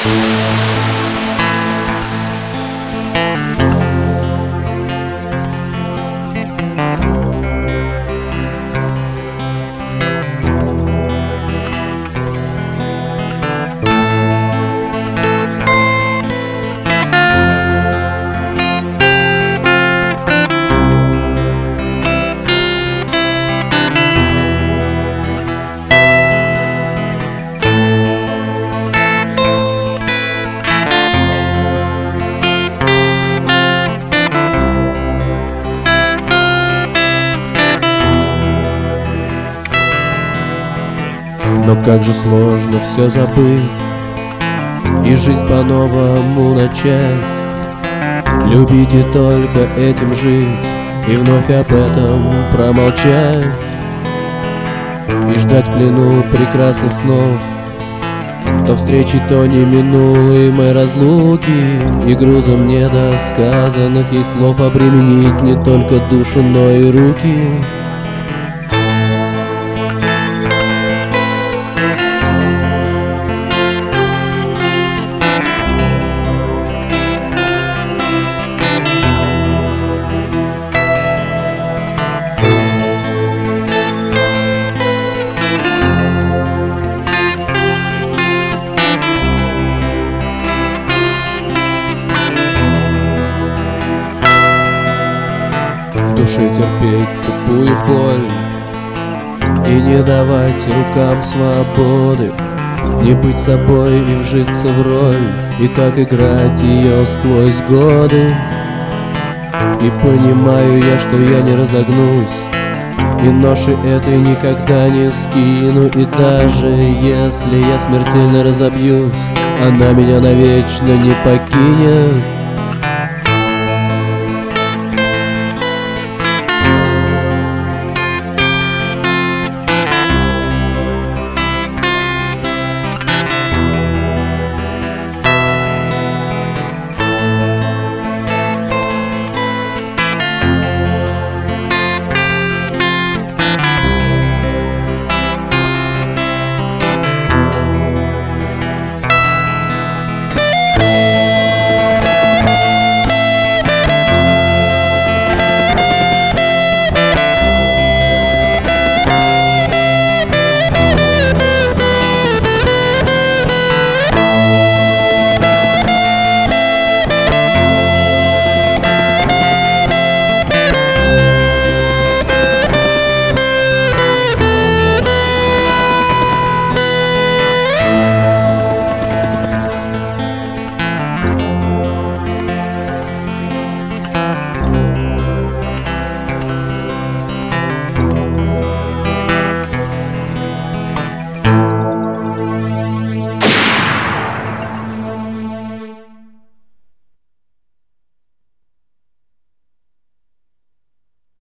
Но как же сложно все забыть и жизнь по-новому начать. Любить и только этим жить, и вновь об этом промолчать, и ждать в плену прекрасных снов, то встречи, то неминуемой разлуки, и грузом недосказанных ей слов обременить не только душу, но и руки. В душе терпеть тупую боль и не давать рукам свободы, не быть собой и вжиться в роль, и так играть ее сквозь годы. И понимаю я, что я не разогнусь, и ноши этой никогда не скину, и даже если я смертельно разобьюсь, она меня навечно не покинет.